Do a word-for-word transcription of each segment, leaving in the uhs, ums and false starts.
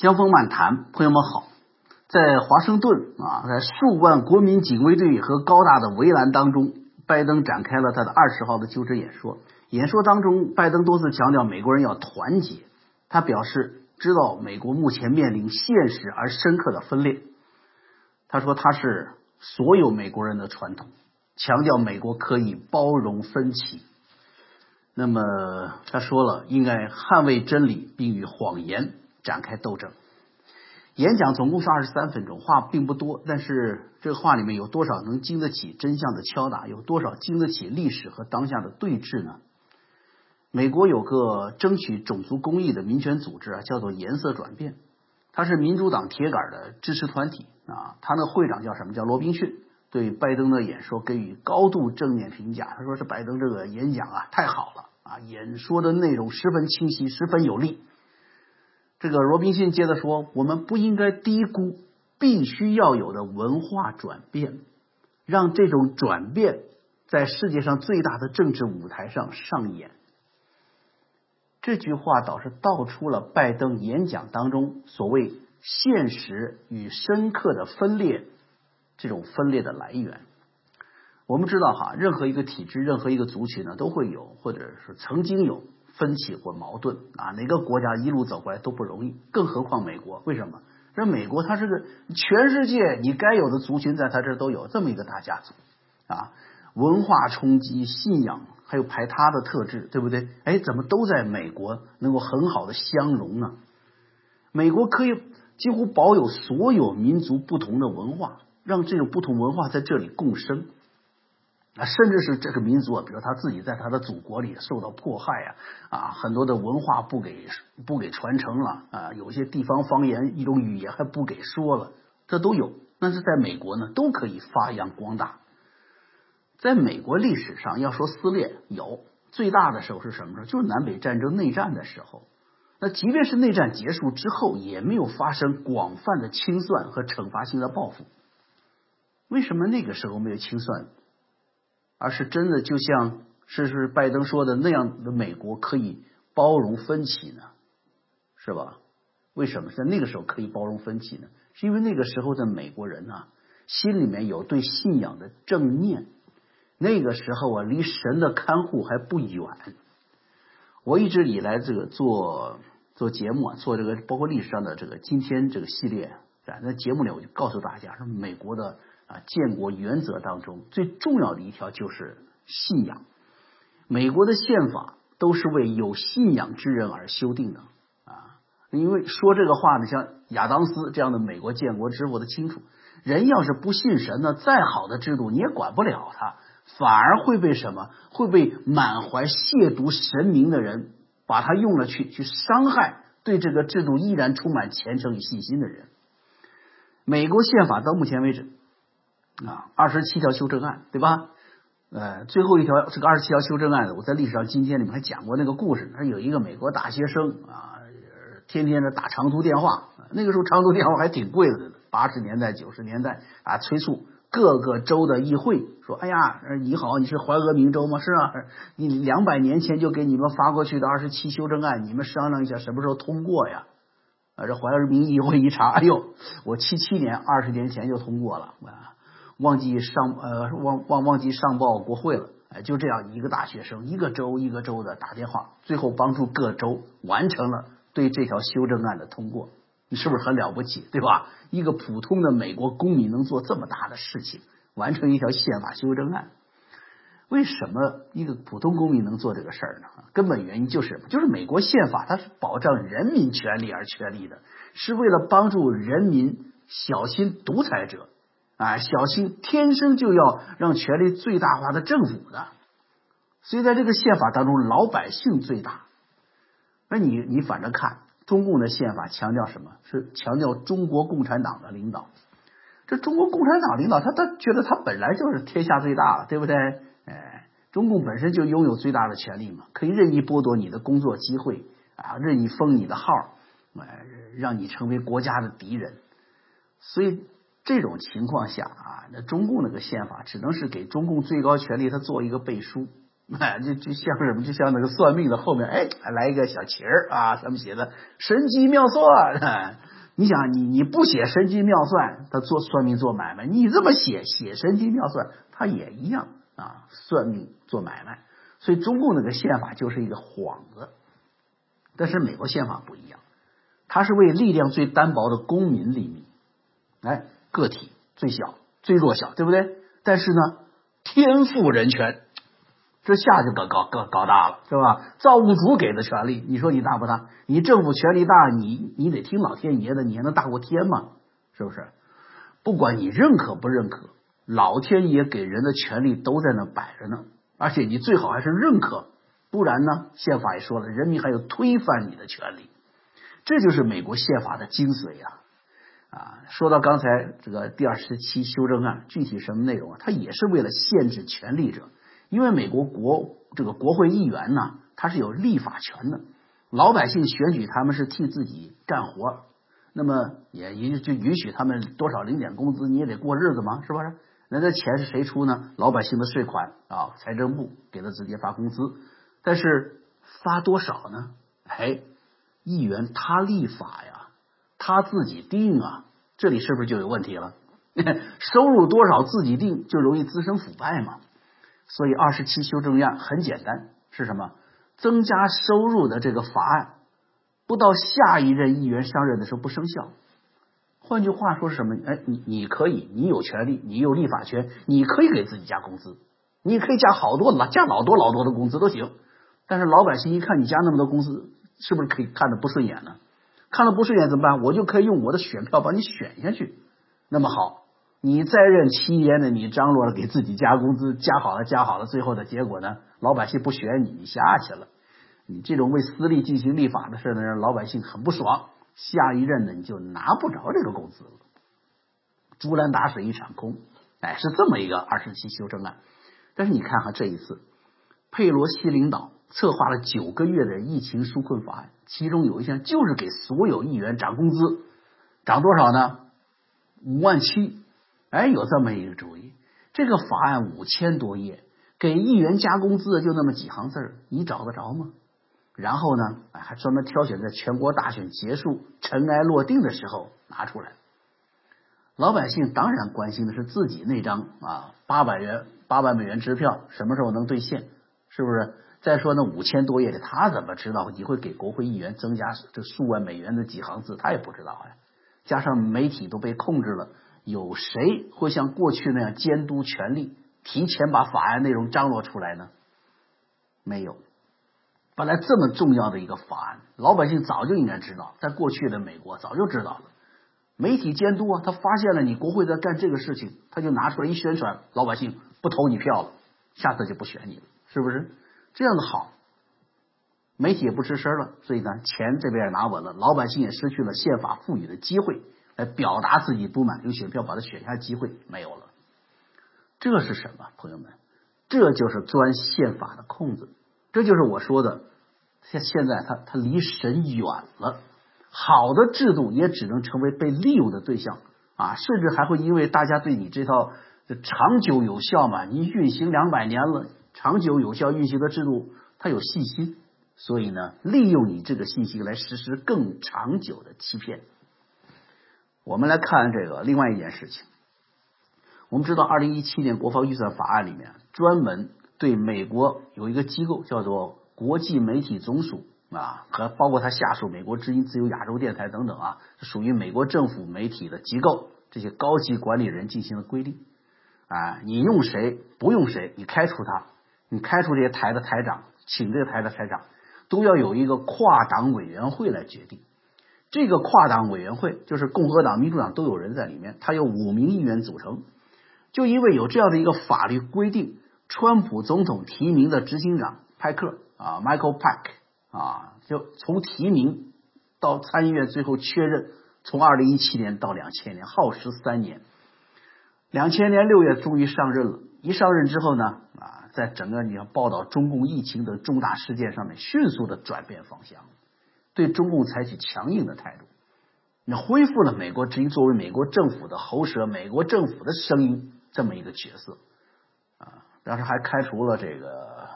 江峰漫谈，朋友们好。在华盛顿啊，在数万国民警卫队和高大的围栏当中，拜登展开了他的二十号的就职演说。演说当中，拜登多次强调美国人要团结。他表示，知道美国目前面临现实而深刻的分裂。他说他是所有美国人的传统，强调美国可以包容分歧。那么他说了，应该捍卫真理，并与谎言展开斗争。演讲总共是二十三分钟，话并不多，但是这个话里面有多少能经得起真相的敲打，有多少经得起历史和当下的对峙呢？美国有个争取种族公义的民权组织啊，叫做颜色转变，它是民主党铁杆的支持团体啊。他那会长叫什么？叫罗宾逊，对拜登的演说给予高度正面评价。他说是拜登这个演讲啊太好了啊，演说的内容十分清晰，十分有力。这个罗宾逊接着说，我们不应该低估必须要有的文化转变，让这种转变在世界上最大的政治舞台上上演。这句话倒是道出了拜登演讲当中所谓现实与深刻的分裂，这种分裂的来源。我们知道哈，任何一个体制，任何一个族群呢，都会有或者是曾经有分歧或矛盾啊，哪个国家一路走过来都不容易，更何况美国。为什么？这美国它是个全世界你该有的族群在它这都有，这么一个大家族啊，文化冲击、信仰还有排他的特质，对不对？哎，怎么都在美国能够很好的相融呢？美国可以几乎保有所有民族不同的文化，让这种不同文化在这里共生啊，甚至是这个民族啊，比如他自己在他的祖国里受到迫害啊，啊，很多的文化不给不给传承了啊，有些地方方言一种语言还不给说了，这都有。但是在美国呢，都可以发扬光大。在美国历史上要说撕裂，有最大的时候是什么时候？就是南北战争内战的时候。那即便是内战结束之后，也没有发生广泛的清算和惩罚性的报复。为什么那个时候没有清算？而是真的就像是是拜登说的那样的美国可以包容分歧呢？是吧？为什么在那个时候可以包容分歧呢？是因为那个时候的美国人啊，心里面有对信仰的正念。那个时候啊，离神的看护还不远。我一直以来这个做做节目啊，做这个包括历史上的这个今天这个系列，在那节目里我就告诉大家，说美国的啊建国原则当中最重要的一条就是信仰。美国的宪法都是为有信仰之人而修订的啊。因为说这个话呢，像亚当斯这样的美国建国之父的清楚，人要是不信神呢，再好的制度你也管不了他。反而会被什么？会被满怀亵渎神明的人把它用了去去伤害对这个制度依然充满虔诚与信心的人。美国宪法到目前为止啊，二十七条修正案，对吧？呃，最后一条这个二十七条修正案，我在历史上今天里面还讲过那个故事。他有一个美国大学生啊，天天的打长途电话，那个时候长途电话还挺贵的，八十年代九十年代啊，催促各个州的议会说，哎呀，你好，你是怀俄明州吗？是啊，你两百年前就给你们发过去的二十七修正案，你们商量一下什么时候通过呀？啊，这怀俄明议会一查，哎呦，我七七年二十年前就通过了啊，忘记上呃忘忘忘记上报国会了。哎，就这样一个大学生，一个州一个州的打电话，最后帮助各州完成了对这条修正案的通过。你是不是很了不起，对吧？一个普通的美国公民能做这么大的事情，完成一条宪法修正案。为什么一个普通公民能做这个事儿呢？根本原因就是什么？就是美国宪法它是保障人民权利而确立的，是为了帮助人民小心独裁者啊，小心天生就要让权力最大化的政府的。所以在这个宪法当中，老百姓最大。那你你反着看，中共的宪法强调什么？是强调中国共产党的领导。这中国共产党领导他他觉得他本来就是天下最大了，对不对？哎，中共本身就拥有最大的权利嘛，可以任意剥夺你的工作机会啊，任意封你的号，哎，让你成为国家的敌人。所以这种情况下啊，那中共那个宪法只能是给中共最高权力他做一个背书哎，就就像什么，就像那个算命的后面，哎，来一个小旗儿啊，上面写的神机妙算。哎，你想，你你不写神机妙算，他做算命做买卖；你这么写写神机妙算，他也一样啊，算命做买卖。所以中共那个宪法就是一个幌子，但是美国宪法不一样，它是为力量最单薄的公民立命，哎，个体最小最弱小，对不对？但是呢，天赋人权。这下就搞搞搞搞大了，是吧？造物主给的权利，你说你大不大？你政府权力大，你你得听老天爷的，你还能大过天吗？是不是？不管你认可不认可，老天爷给人的权利都在那摆着呢，而且你最好还是认可，不然呢，宪法也说了，人民还有推翻你的权利，这就是美国宪法的精髓呀！啊，说到刚才这个第二十七修正案，具体什么内容啊？它也是为了限制权力者。因为美国国这个国会议员呢，他是有立法权的，老百姓选举他们是替自己干活，那么也也就允许他们多少领点工资，你也得过日子嘛，是不是？那这钱是谁出呢？老百姓的税款啊，财政部给他直接发工资，但是发多少呢？哎，议员他立法呀，他自己定啊，这里是不是就有问题了？收入多少自己定，就容易滋生腐败嘛。所以二十七修正案很简单，是什么？增加收入的这个法案，不到下一任议员上任的时候不生效。换句话说是什么？哎，你你可以，你有权利，你有立法权，你可以给自己加工资，你可以加好多了，加老多老多的工资都行。但是老百姓一看你加那么多工资，是不是可以看得不顺眼呢？看了不顺眼怎么办？我就可以用我的选票把你选下去。那么好，你再任七年的，你张罗了给自己加工资，加好了加好了，最后的结果呢，老百姓不选你，你下去了。你这种为私利进行立法的事呢，让老百姓很不爽，下一任呢你就拿不着这个工资了，竹篮打水一场空。哎，是这么一个二十七修正案。但是你看哈，这一次佩洛西领导策划了九个月的疫情纾困法案，其中有一项就是给所有议员涨工资，涨多少呢？五万七。哎，有这么一个主意。这个法案五千多页，给议员加工资就那么几行字，你找得着吗？然后呢，哎，还专门挑选在全国大选结束、尘埃落定的时候拿出来。老百姓当然关心的是自己那张啊八百元、八万美元支票什么时候能兑现，是不是？再说那五千多页的，他怎么知道你会给国会议员增加这数万美元的几行字？他也不知道呀。加上媒体都被控制了，有谁会像过去那样监督权力，提前把法案内容张罗出来呢？没有。本来这么重要的一个法案，老百姓早就应该知道，在过去的美国早就知道了。媒体监督啊，他发现了你国会在干这个事情，他就拿出来一宣传，老百姓不投你票了，下次就不选你了，是不是？这样的好，媒体也不吱声了，所以呢，钱这边也拿稳了，老百姓也失去了宪法赋予的机会来表达自己不满，有选票把他选下机会没有了。这是什么，朋友们？这就是钻宪法的空子，这就是我说的，现现在他他离神远了。好的制度也只能成为被利用的对象啊，甚至还会因为大家对你这套长久有效嘛，你运行两百年了，长久有效运行的制度，它有信心，所以呢，利用你这个信息来实施更长久的欺骗。我们来看这个另外一件事情，我们知道二零一七年国防预算法案里面专门对美国有一个机构叫做国际媒体总署啊，和包括它下属美国之音、自由亚洲电台等等啊，属于美国政府媒体的机构，这些高级管理人进行了规定啊，你用谁不用谁，你开除他，你开除这些台的台长，请这个台的台长，都要有一个跨党委员会来决定。这个跨党委员会就是共和党、民主党都有人在里面，它由五名议员组成。就因为有这样的一个法律规定，川普总统提名的执行长派克啊 ，Michael Pack。啊，就从提名到参议院最后确认，从二零一七年到两千年，耗时三年。两千年六月终于上任了，一上任之后呢，啊，在整个你要报道中共疫情等重大事件上面，迅速的转变方向，对中共采取强硬的态度，那恢复了美国之音作为美国政府的喉舌、美国政府的声音这么一个角色啊，当时还开除了这个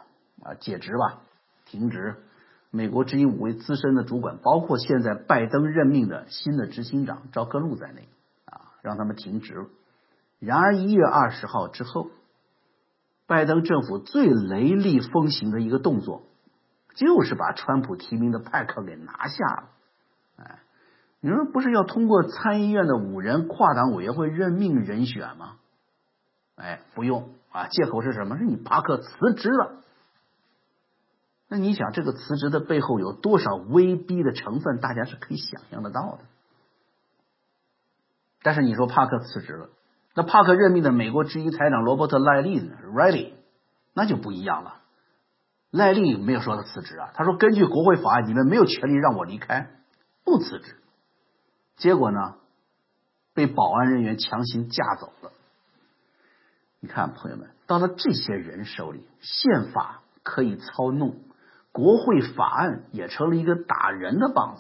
啊解职吧，停职。美国之音五位资深的主管，包括现在拜登任命的新的执行长赵克禄在内啊，让他们停职。然而一月二十号之后，拜登政府最雷厉风行的一个动作，就是把川普提名的派克给拿下了。哎，你说不是要通过参议院的五人跨党委员会任命人选吗？哎，不用啊，借口是什么？是你帕克辞职了。那你想这个辞职的背后有多少威逼的成分，大家是可以想象得到的。但是你说帕克辞职了，那帕克任命的美国之音财长罗伯特赖利呢 Riley 那就不一样了。赖利没有说他辞职啊，他说根据国会法案，你们没有权利让我离开，不辞职。结果呢，被保安人员强行架走了。你看朋友们，到了这些人手里，宪法可以操弄，国会法案也成了一个打人的棒子。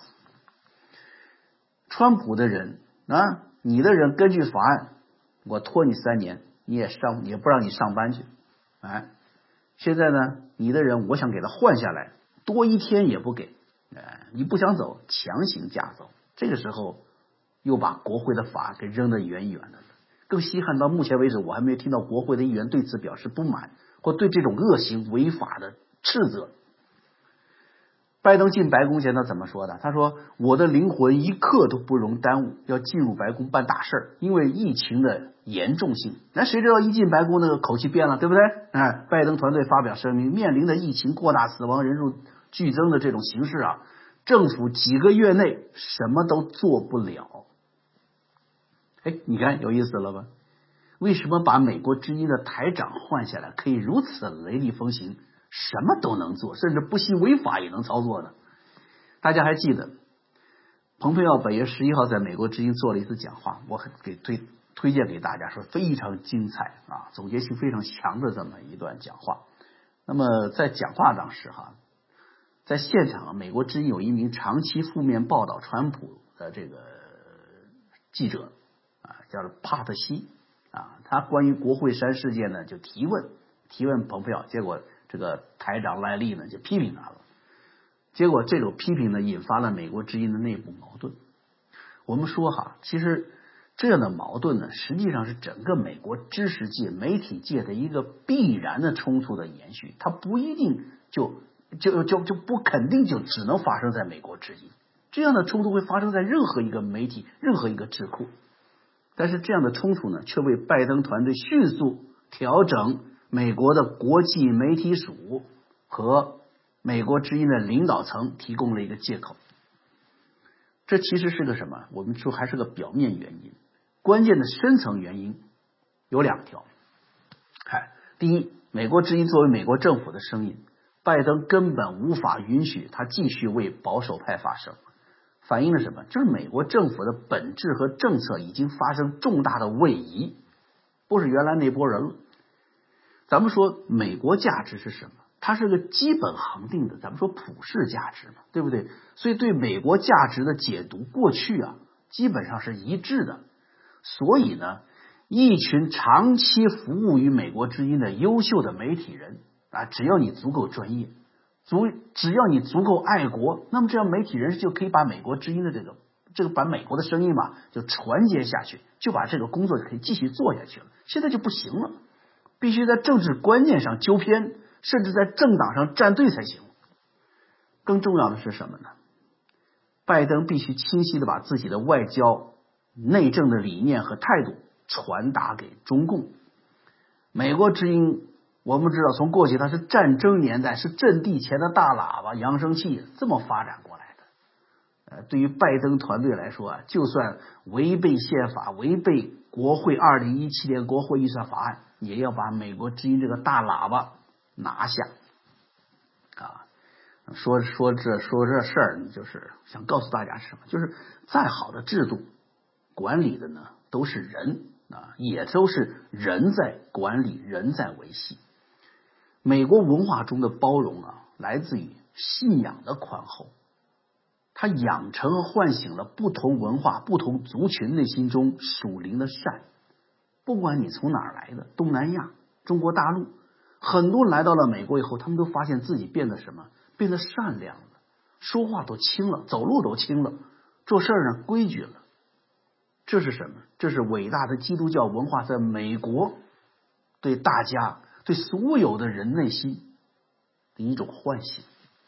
川普的人啊，你的人根据法案，我拖你三年，你也上，也不让你上班去。哎，现在呢，你的人我想给他换下来，多一天也不给。哎，你不想走，强行架走。这个时候又把国会的法给扔得远远的。更稀罕，到目前为止我还没有听到国会的议员对此表示不满，或对这种恶行违法的斥责。拜登进白宫前他怎么说的？他说我的灵魂一刻都不容耽误，要进入白宫办大事，因为疫情的严重性。那谁知道一进白宫那个口气变了，对不对？哎，拜登团队发表声明，面临的疫情扩大、死亡人数剧增的这种形势啊，政府几个月内什么都做不了。哎，你看有意思了吧？为什么把美国之音的台长换下来可以如此雷厉风行，什么都能做，甚至不惜违法也能操作呢？大家还记得蓬佩奥本月十一号在美国之音做了一次讲话，我给推推荐给大家，说非常精彩啊，总结性非常强的这么一段讲话。那么在讲话当时哈，在现场美国之音有一名长期负面报道川普的这个记者啊，叫做帕特西啊，他关于国会山事件呢就提问提问蓬佩奥，结果这个台长赖利呢就批评他了，结果这种批评呢引发了美国之音的内部矛盾。我们说哈，其实这样的矛盾呢，实际上是整个美国知识界、媒体界的一个必然的冲突的延续，它不一定就就就就不肯定就只能发生在美国之音，这样的冲突会发生在任何一个媒体、任何一个智库。但是这样的冲突呢，却为拜登团队迅速调整美国的国际媒体署和美国之音的领导层提供了一个借口。这其实是个什么？我们说还是个表面原因，关键的深层原因有两条。哎，第一，美国之音作为美国政府的声音，拜登根本无法允许他继续为保守派发声。反映了什么？就是美国政府的本质和政策已经发生重大的位移，不是原来那波人了。咱们说美国价值是什么？它是个基本恒定的，咱们说普世价值嘛，对不对？所以对美国价值的解读，过去啊基本上是一致的。所以呢，一群长期服务于美国之音的优秀的媒体人啊，只要你足够专业，足只要你足够爱国，那么这样媒体人士就可以把美国之音的这个这个把美国的声音嘛就传接下去，就把这个工作可以继续做下去了。现在就不行了，必须在政治观念上纠偏，甚至在政党上站队才行。更重要的是什么呢？拜登必须清晰的把自己的外交内政的理念和态度传达给中共。美国之音我们知道，从过去它是战争年代，是阵地前的大喇叭、扬声器这么发展过来的。呃，对于拜登团队来说啊，就算违背宪法、违背国会二零一七年国会预算法案，也要把美国之音这个大喇叭拿下。啊，说说这说这事儿，就是想告诉大家是什么？就是再好的制度，管理的呢都是人啊，也都是人在管理，人在维系。美国文化中的包容啊，来自于信仰的宽厚，它养成和唤醒了不同文化、不同族群内心中属灵的善。不管你从哪儿来的，东南亚、中国大陆， 很多人来到了美国以后，他们都发现自己变得什么？变得善良了，说话都轻了，走路都轻了，做事呢规矩了。这是什么？这是伟大的基督教文化在美国对大家、对所有的人内心的一种唤醒。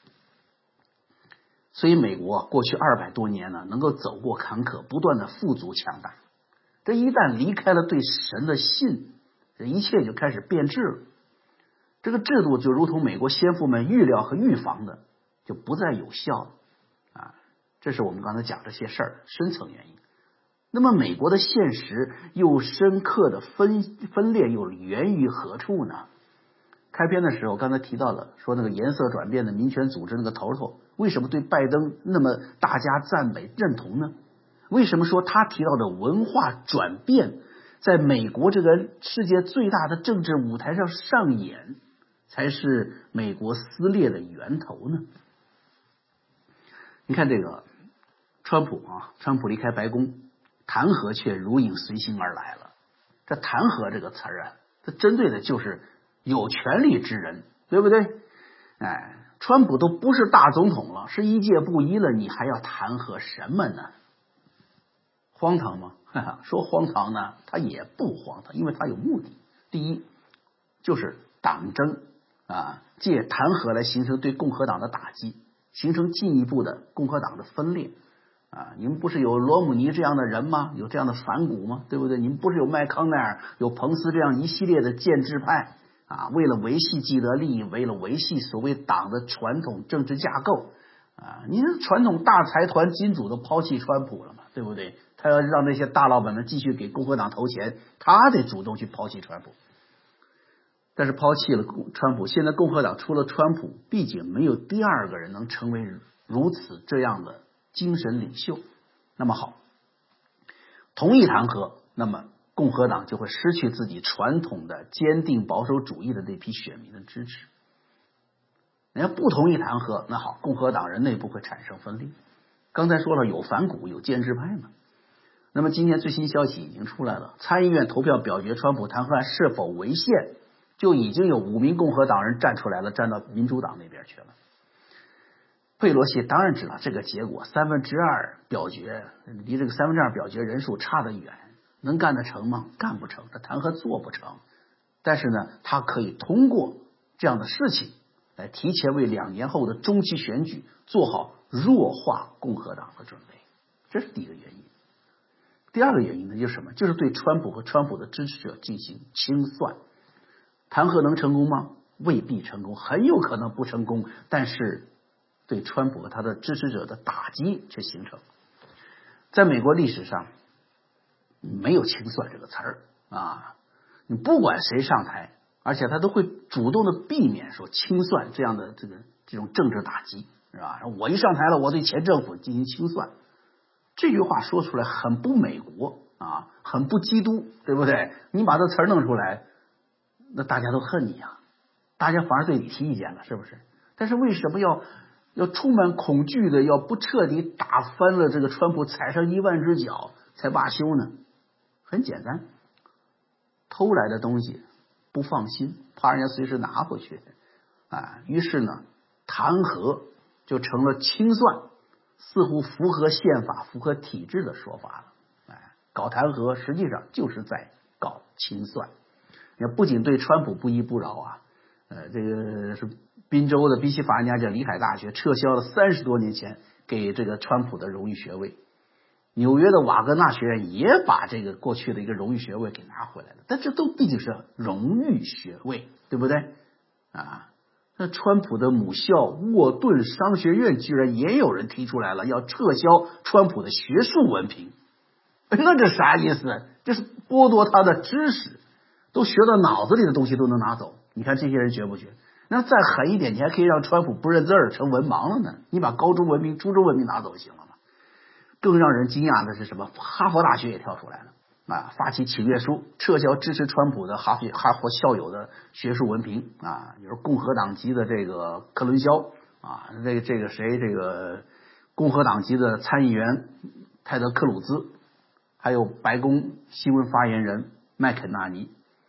所以美国过去二百多年呢，能够走过坎坷，不断的富足强大。这一旦离开了对神的信，这一切就开始变质了。这个制度就如同美国先父们预料和预防的，就不再有效了啊！这是我们刚才讲这些事儿深层原因。那么美国的现实又深刻的分分裂又源于何处呢？开篇的时候刚才提到了，说那个颜色转变的民权组织那个头头，为什么对拜登那么大家赞美认同呢？为什么说他提到的文化转变在美国这个世界最大的政治舞台上上演，才是美国撕裂的源头呢？你看这个川普啊，川普离开白宫，弹劾却如影随形而来了。这弹劾这个词儿啊，它针对的就是有权力之人，对不对？哎，川普都不是大总统了，是一届不一了，你还要弹劾什么呢？荒唐吗？哈哈，说荒唐呢，他也不荒唐，因为他有目的。第一，就是党争啊，借弹劾来形成对共和党的打击，形成进一步的共和党的分裂啊。你们不是有罗姆尼这样的人吗？有这样的反骨吗？对不对？你们不是有麦康奈尔、有彭斯这样一系列的建制派啊？为了维系既得利益，为了维系所谓党的传统政治架构啊，你的传统大财团金主都抛弃川普了嘛，对不对？他要让那些大老板们继续给共和党投钱，他得主动去抛弃川普。但是抛弃了川普，现在共和党除了川普，毕竟没有第二个人能成为如此这样的精神领袖。那么好，同意弹劾，那么共和党就会失去自己传统的坚定保守主义的那批选民的支持。人家不同意弹劾，那好，共和党人内部会产生分裂。刚才说了，有反骨，有建制派嘛。那么今天最新消息已经出来了，参议院投票表决川普弹劾案是否违宪，就已经有五名共和党人站出来了，站到民主党那边去了。佩洛西当然知道这个结果，三分之二表决，离这个三分之二表决人数差得远，能干得成吗？干不成，这弹劾做不成。但是呢，他可以通过这样的事情来提前为两年后的中期选举做好弱化共和党的准备，这是第一个原因。第二个原因呢，就是什么？就是对川普和川普的支持者进行清算。弹劾能成功吗？未必成功，很有可能不成功，但是对川普和他的支持者的打击却形成。在美国历史上没有清算这个词儿啊，你不管谁上台，而且他都会主动的避免说清算这样的这个这种政治打击，是吧？我一上台了，我对前政府进行清算。这句话说出来很不美国啊，很不基督，对不对？你把这词儿弄出来，那大家都恨你啊，大家反而对你提意见了，是不是？但是为什么要要充满恐惧的，要不彻底打翻了这个川普，踩上一万只脚才罢休呢？很简单，偷来的东西不放心，怕人家随时拿回去啊。于是呢，弹劾就成了清算，似乎符合宪法、符合体制的说法了。哎，搞弹劾实际上就是在搞清算。也不仅对川普不依不饶啊，呃，这个是宾州的宾夕法尼亚州里海大学撤销了三十多年前给这个川普的荣誉学位，纽约的瓦格纳学院也把这个过去的一个荣誉学位给拿回来了，但这都毕竟是荣誉学位，对不对啊？那川普的母校沃顿商学院居然也有人提出来了，要撤销川普的学术文凭，那这啥意思？这是剥夺他的知识，都学到脑子里的东西都能拿走。你看这些人绝不绝？那再狠一点，你还可以让川普不认字儿成文盲了呢，你把高中文凭、初中文凭拿走就行了嘛。更让人惊讶的是什么？哈佛大学也跳出来了啊，发起请愿书，撤销支持川普的哈佛哈佛校友的学术文凭啊，比如共和党籍的这个克伦肖啊，这个这个谁这个共和党籍的参议员泰德克鲁兹，还有白宫新闻发言人麦肯纳尼，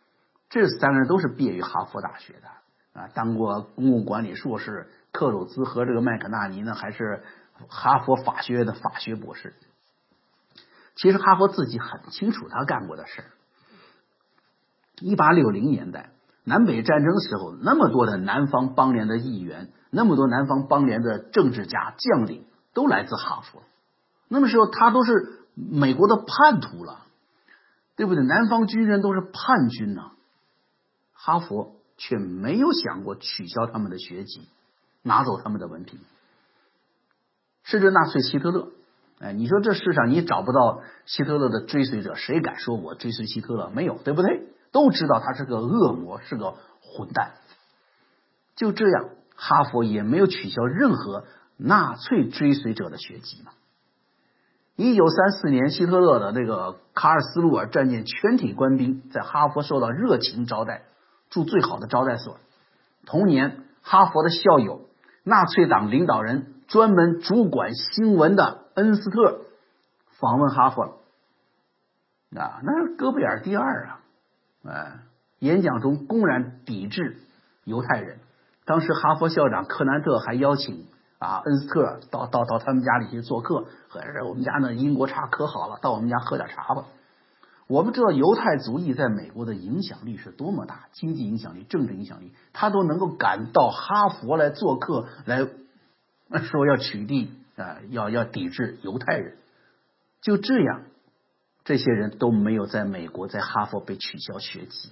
这三个人都是毕业于哈佛大学的啊，当过公共管理硕士。克鲁兹和这个麦肯纳尼呢，还是哈佛法学院的法学博士。其实哈佛自己很清楚他干过的事儿。一八六零年代南北战争的时候，那么多的南方邦联的议员，那么多南方邦联的政治家将领都来自哈佛，那么时候他都是美国的叛徒了，对不对？南方军人都是叛军呢、啊，哈佛却没有想过取消他们的学籍，拿走他们的文凭，甚至纳粹希特勒。哎，你说这世上你找不到希特勒的追随者，谁敢说我追随希特勒？没有，对不对？都知道他是个恶魔，是个混蛋。就这样，哈佛也没有取消任何纳粹追随者的学籍嘛。一九三四年，希特勒的那个卡尔斯鲁尔战舰全体官兵在哈佛受到热情招待，住最好的招待所。同年，哈佛的校友纳粹党领导人专门主管新闻的恩斯特访问哈佛了啊，那是戈贝尔第二啊！哎，演讲中公然抵制犹太人。当时哈佛校长克南特还邀请啊恩斯特到到到他们家里去做客，说我们家呢英国茶可好了，到我们家喝点茶吧。我们知道犹太族裔在美国的影响力是多么大，经济影响力、政治影响力，他都能够赶到哈佛来做客，来说要取缔啊，要要抵制犹太人。就这样，这些人都没有在美国在哈佛被取消学籍，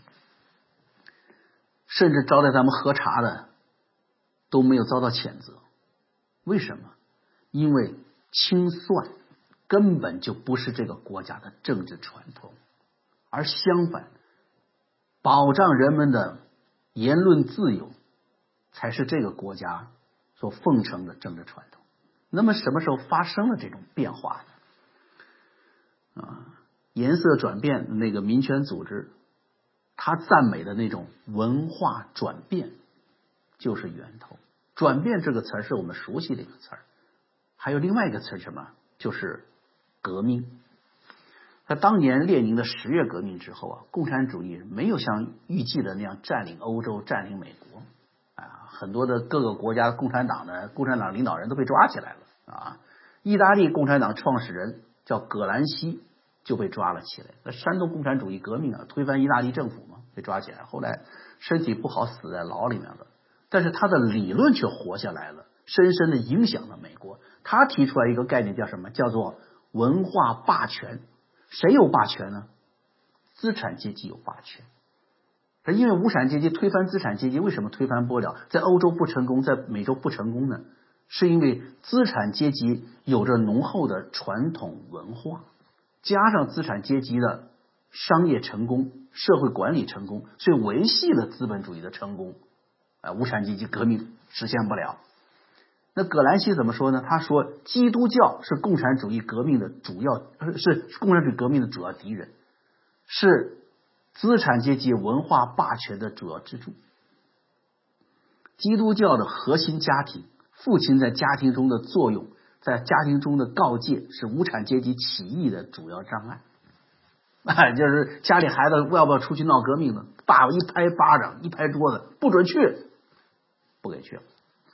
甚至招待咱们喝茶的都没有遭到谴责。为什么？因为清算根本就不是这个国家的政治传统，而相反，保障人们的言论自由才是这个国家所奉承的政治传统。那么什么时候发生了这种变化呢？啊，颜色转变那个民权组织，他赞美的那种文化转变就是源头。转变这个词儿是我们熟悉的一个词儿，还有另外一个词儿什么？就是革命。在当年列宁的十月革命之后啊，共产主义没有像预计的那样占领欧洲、占领美国啊，很多的各个国家共产党的共产党领导人都被抓起来了啊。意大利共产党创始人叫葛兰西就被抓了起来，那山东共产主义革命啊，推翻意大利政府嘛，被抓起来，后来身体不好死在牢里面了，但是他的理论却活下来了，深深的影响了美国。他提出来一个概念叫什么？叫做文化霸权。谁有霸权呢？资产阶级有霸权。因为无产阶级推翻资产阶级，为什么推翻不了？在欧洲不成功，在美洲不成功呢？是因为资产阶级有着浓厚的传统文化，加上资产阶级的商业成功、社会管理成功，所以维系了资本主义的成功。啊，无产阶级革命实现不了。那葛兰西怎么说呢？他说，基督教是共产主义革命的主要，是共产主义革命的主要敌人，是资产阶级文化霸权的主要支柱。基督教的核心家庭，父亲在家庭中的作用，在家庭中的告诫，是无产阶级起义的主要障碍。哎，就是家里孩子要不要出去闹革命呢？爸爸一拍巴掌，一拍桌子，不准去，不给去了。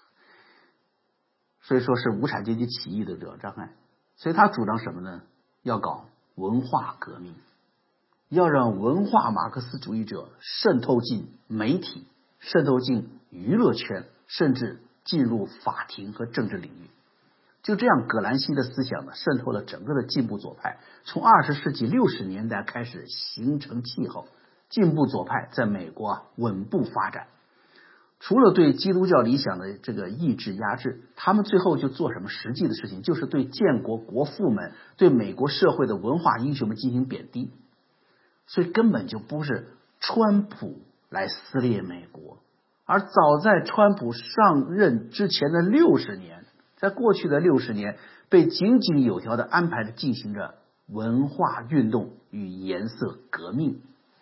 所以说是无产阶级起义的主要障碍。所以他主张什么呢？要搞文化革命，要让文化马克思主义者渗透进媒体，渗透进娱乐圈，甚至进入法庭和政治领域。就这样，葛兰西的思想呢，渗透了整个的进步左派。从二十世纪六十年代开始形成气候，进步左派在美国啊稳步发展。除了对基督教理想的这个抑制压制，他们最后就做什么实际的事情？就是对建国国父们、对美国社会的文化英雄们进行贬低。所以根本就不是川普来撕裂美国，而早在川普上任之前的六十年，在过去的六十年，被井井有条的安排的进行着文化运动与颜色革命。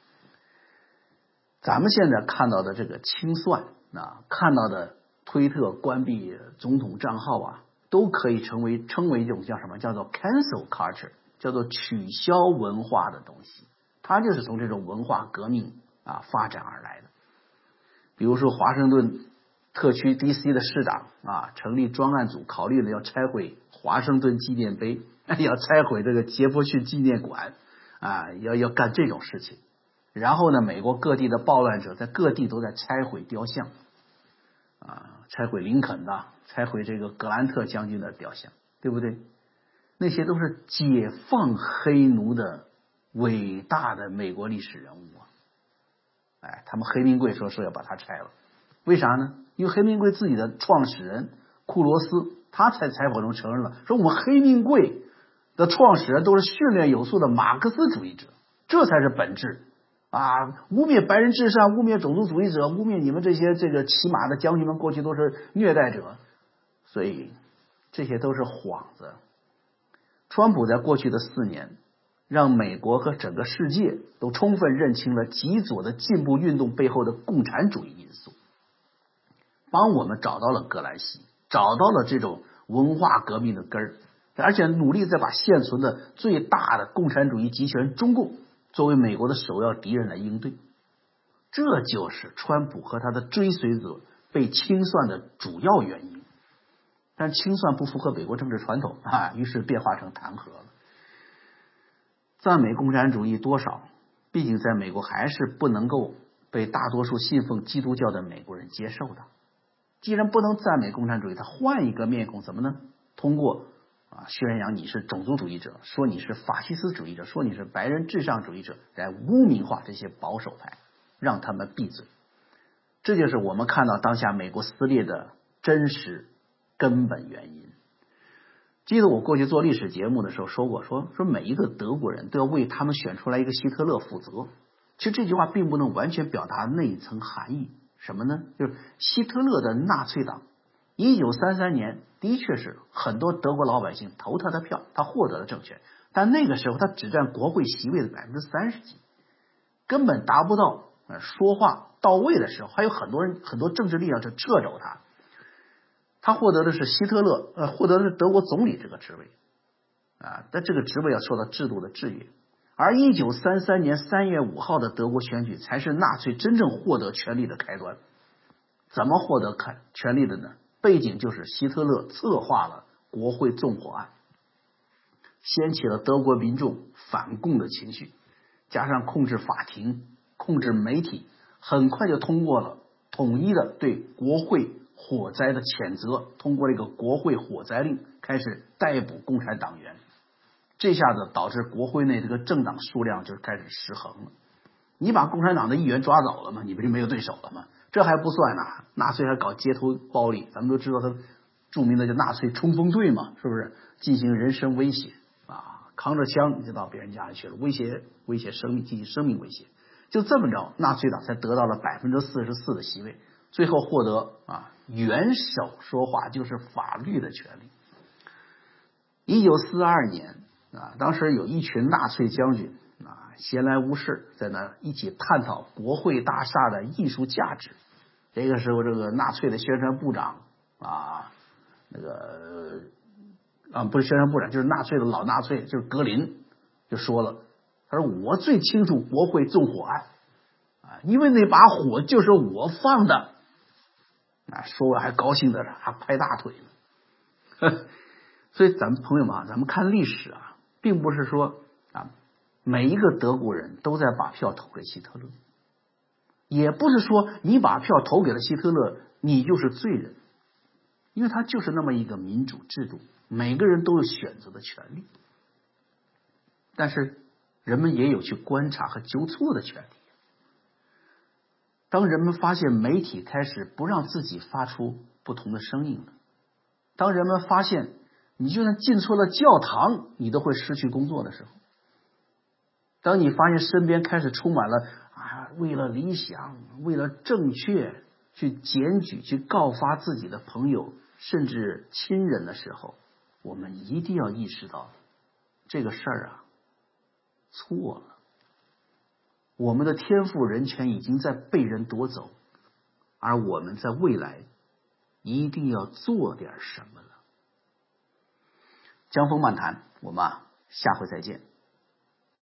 咱们现在看到的这个清算啊，看到的推特关闭总统账号啊，都可以成为称为一种叫什么？叫做 cancel culture， 叫做取消文化的东西。它就是从这种文化革命啊啊发展而来的。比如说华盛顿特区 D C 的市长啊，成立专案组，考虑了要拆毁华盛顿纪念碑，要拆毁这个杰弗逊纪念馆啊，要要干这种事情。然后呢，美国各地的暴乱者在各地都在拆毁雕像啊，拆毁林肯的，拆毁这个格兰特将军的雕像，对不对？那些都是解放黑奴的伟大的美国历史人物啊。哎，他们黑名贵说说要把它拆了，为啥呢？因为黑名贵自己的创始人库罗斯，他才采访中承认了，说我们黑名贵的创始人都是训练有素的马克思主义者，这才是本质啊！污蔑白人至上，污蔑种族主义者，污蔑你们这些这个骑马的将军们过去都是虐待者，所以这些都是幌子。川普在过去的四年让美国和整个世界都充分认清了极左的进步运动背后的共产主义因素，帮我们找到了革兰西，找到了这种文化革命的根儿，而且努力再把现存的最大的共产主义集权中共作为美国的首要敌人来应对。这就是川普和他的追随者被清算的主要原因。但清算不符合美国政治传统啊，于是变化成弹劾了。赞美共产主义多少，毕竟在美国还是不能够被大多数信奉基督教的美国人接受的。既然不能赞美共产主义，他换一个面孔，怎么呢？通过啊宣扬你是种族主义者，说你是法西斯主义者，说你是白人至上主义者，来污名化这些保守派，让他们闭嘴。这就是我们看到当下美国撕裂的真实根本原因。记得我过去做历史节目的时候说过，说说每一个德国人都要为他们选出来一个希特勒负责。其实这句话并不能完全表达那一层含义，什么呢？就是希特勒的纳粹党一九三三年的确是很多德国老百姓投他的票，他获得了政权，但那个时候他只占国会席位的百分之三十几，根本达不到说话到位的时候，还有很多人很多政治力量去掣肘他。他获得的是希特勒呃，获得的是德国总理这个职位啊，但这个职位要受到制度的制约。而一九三三年三月五号的德国选举才是纳粹真正获得权力的开端。怎么获得权力的呢？背景就是希特勒策划了国会纵火案，掀起了德国民众反共的情绪，加上控制法庭、控制媒体，很快就通过了统一的对国会火灾的谴责，通过这个国会火灾令开始逮捕共产党员。这下子导致国会内这个政党数量就开始失衡了。你把共产党的议员抓走了吗？你不就没有对手了吗？这还不算呢，纳粹还搞街头暴力，咱们都知道他著名的叫纳粹冲锋队嘛，是不是？进行人身威胁啊，扛着枪就到别人家里去了，威胁威胁生命，进行生命威胁。就这么着，纳粹党才得到了百分之四十四的席位，最后获得啊元首说话就是法律的权利。一九四二年啊，当时有一群纳粹将军啊，闲来无事在那一起探讨国会大厦的艺术价值。这个时候，这个纳粹的宣传部长啊，那个啊不是宣传部长，就是纳粹的老纳粹，就是格林，就说了，他说我最清楚国会纵火案啊，因为那把火就是我放的。啊，说完还高兴的还拍大腿呢。所以咱们朋友们啊，咱们看历史啊，并不是说啊每一个德国人都在把票投给希特勒，也不是说你把票投给了希特勒你就是罪人，因为他就是那么一个民主制度，每个人都有选择的权利。但是人们也有去观察和纠错的权利。当人们发现媒体开始不让自己发出不同的声音了，当人们发现你就算进错了教堂你都会失去工作的时候，当你发现身边开始充满了啊为了理想为了正确去检举去告发自己的朋友甚至亲人的时候，我们一定要意识到这个事儿啊错了。我们的天赋人权已经在被人夺走，而我们在未来一定要做点什么了。江峰漫谈，我们啊下回再见。